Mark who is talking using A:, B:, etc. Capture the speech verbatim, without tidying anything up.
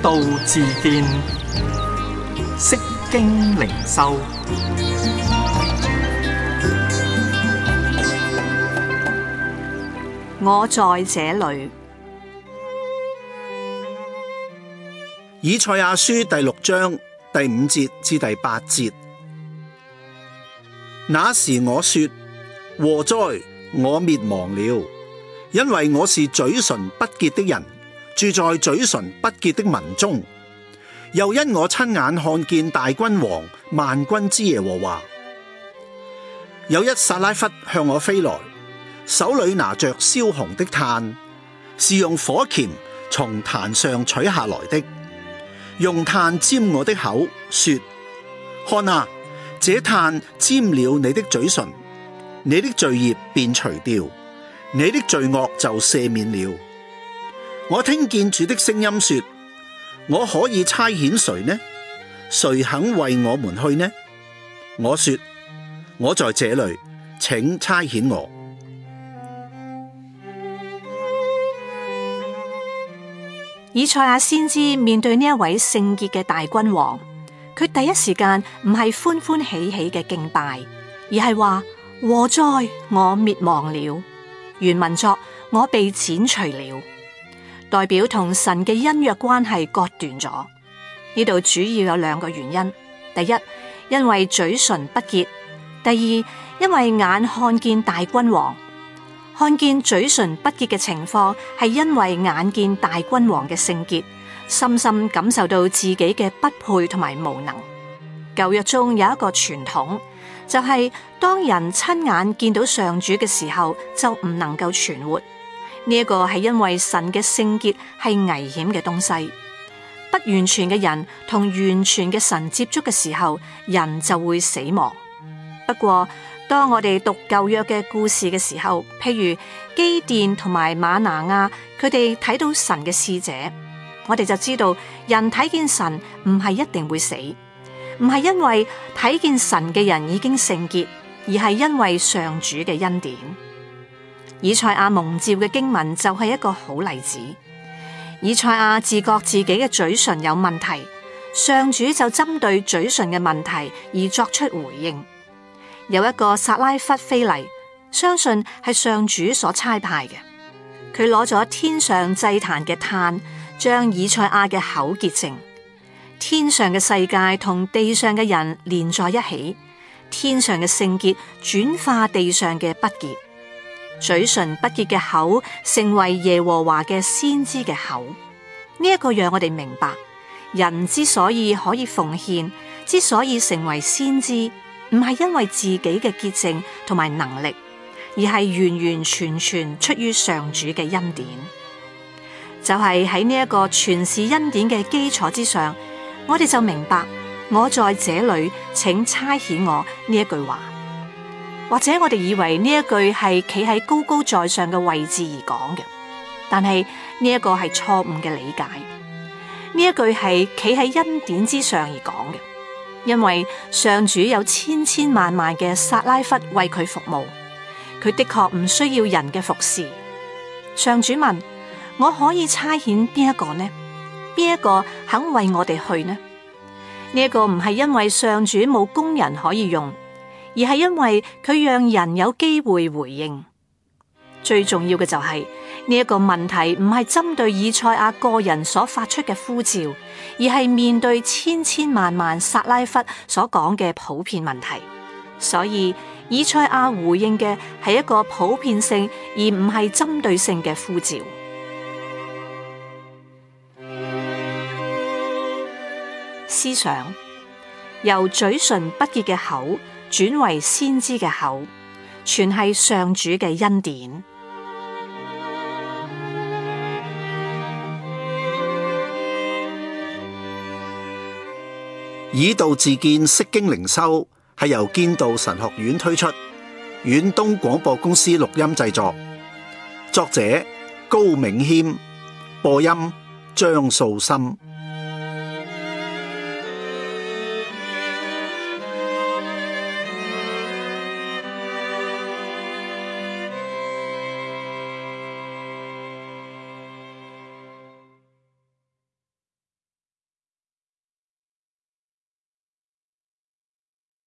A: 道自見，釋經靈修。
B: 我在這裏。
C: 以賽亞書第六章第五節至第八節。那時我說：禍哉，我滅亡了，因為我是嘴唇不潔的人，住在嘴唇不潔的民中。又因我親眼看見大君王萬軍之耶和華。有一撒拉弗向我飛來，手裏拿着燒紅的炭，是用火鉗從壇上取下來的，用炭沾我的口，說：看啊，這炭沾了你的嘴唇，你的罪孽便除掉，你的罪惡就赦免了。我聽見主的聲音說：我可以差遣誰呢？誰肯為我們去呢？我說：我在這裏，請差遣我。
B: 以賽亞先知面對呢一位聖潔嘅大君王，佢第一時間唔係歡歡喜喜嘅敬拜，而係話：禍哉，我滅亡了。原文作：我被剪除了，代表同神嘅恩約關係割斷咗。呢度主要有兩個原因：第一，因為嘴唇不潔；第二，因為眼看見大君王。看見嘴唇不潔嘅情況，係因為眼見大君王嘅聖潔，深深感受到自己嘅不配同埋無能。舊約中有一個傳統，就係、是、當人親眼見到上主嘅時候，就唔能夠存活。呢、這、一個係因為神嘅聖潔係危險嘅東西，不完全嘅人同完全嘅神接觸嘅時候，人就會死亡。不過，當我哋讀舊約嘅故事嘅時候，譬如基甸同埋瑪拿亞，佢哋睇到神嘅使者，我哋就知道人睇見神唔係一定會死，唔係因為睇見神嘅人已經聖潔，而係因為上主嘅恩典。以賽亞蒙召嘅經文就係一個好例子。以賽亞自覺自己嘅嘴唇有問題，上主就針對嘴唇嘅問題而作出回應。有一個撒拉弗飛嚟，相信係上主所差派嘅。佢攞咗天上祭壇嘅炭，將以賽亞嘅口潔淨。天上嘅世界同地上嘅人連在一起，天上嘅聖潔轉化地上嘅不潔。嘴唇不潔嘅口成為耶和華嘅先知嘅口。呢一個讓我哋明白，人之所以可以奉獻，之所以成為先知，唔係因為自己嘅潔淨同埋能力，而係完完全全出於上主嘅恩典。就係喺呢一個全是恩典嘅基礎之上，我哋就明白我在這裏，請差遣我呢一句話。或者我哋以為呢一句係企喺高高在上嘅位置而講嘅，但係呢一個係錯誤嘅理解。呢一句係企喺恩典之上而講嘅。因為上主有千千萬萬嘅撒拉弗為佢服務，佢的確唔需要人嘅服侍。上主問：我可以差遣邊一個呢？邊一個肯為我哋去呢？呢、這、一個唔係因為上主冇工人可以用，而係因為佢讓人有機會回應。最重要嘅就係呢一個問題唔係針對以賽亞個人所發出嘅呼召，而係面對千千萬萬撒拉弗所講嘅普遍問題。所以以賽亞回應嘅係一個普遍性而唔係針對性嘅呼召。思想由嘴唇不潔嘅口轉為先知嘅口，全係上主嘅恩典。
C: 以道自見，釋經靈修係由建道神學院推出，遠東廣播公司錄音製作，作者高銘謙，播音張素心。